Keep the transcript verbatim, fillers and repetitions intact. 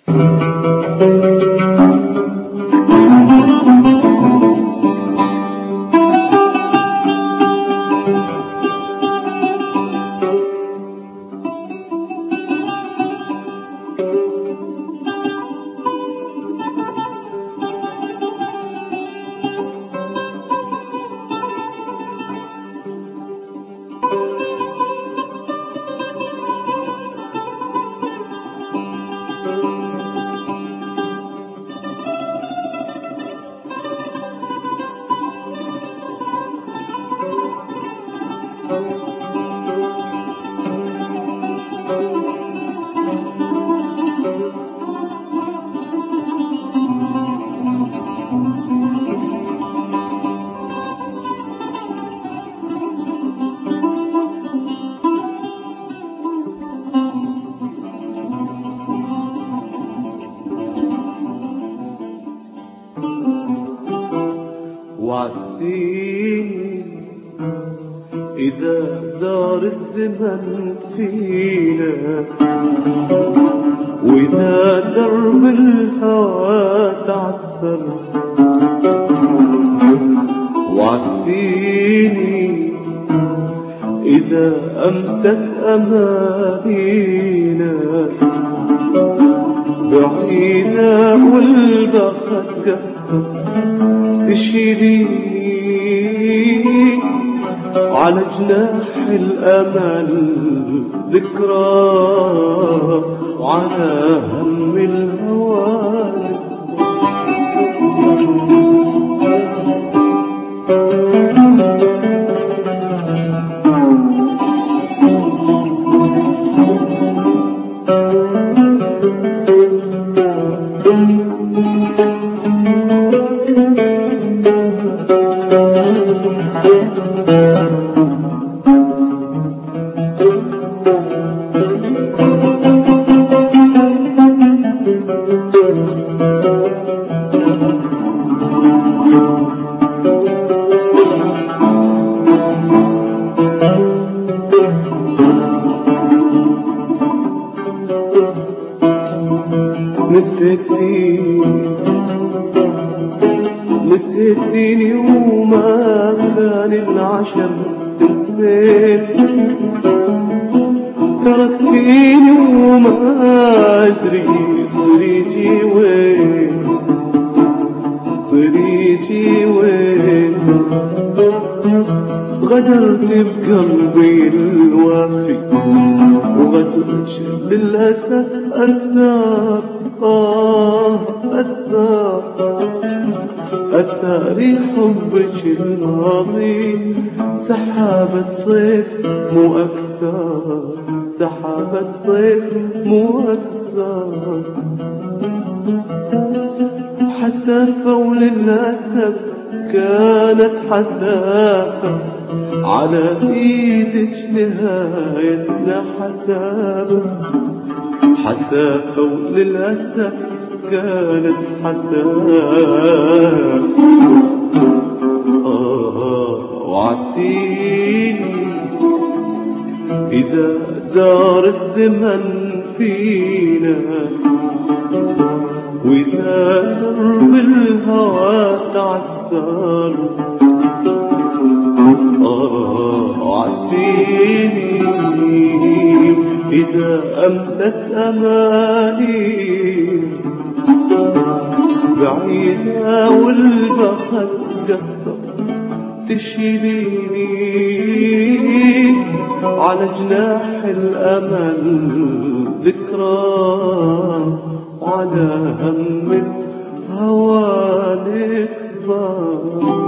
وعدتيني إذا دار الزمن فينا وإذا درب الهوى تعثر. وعدتيني إذا أمست أمانينا بعيدة والبخت كسر تشيليني على جناح الأمل ذكرى وعلى هم الهوى. نسيتيني نسيتيني وما كان العشم تنسيت. تركتيني وما أدري طريقي وين طريقي وين. غدرت بقلبي الوافي وغدرت للأسف أثار. آه أثار أثار حبك الماضي سحابة صيف مو أكثر سحابة صيف مو أكثر. حسافة وللأسف كانت حسافة على إيدك نهايتنا حسافة. حسافة وللأسف كانت حسافة. آه وعدتيني إذا دار الزمن فينا وإذا درب الهوى تعثر. آه وعدتيني إذا أمست أماني بعيدة والبخت قصر تشيليني على جناح الأمل ذكرى وعلى هم الهوى نكبر.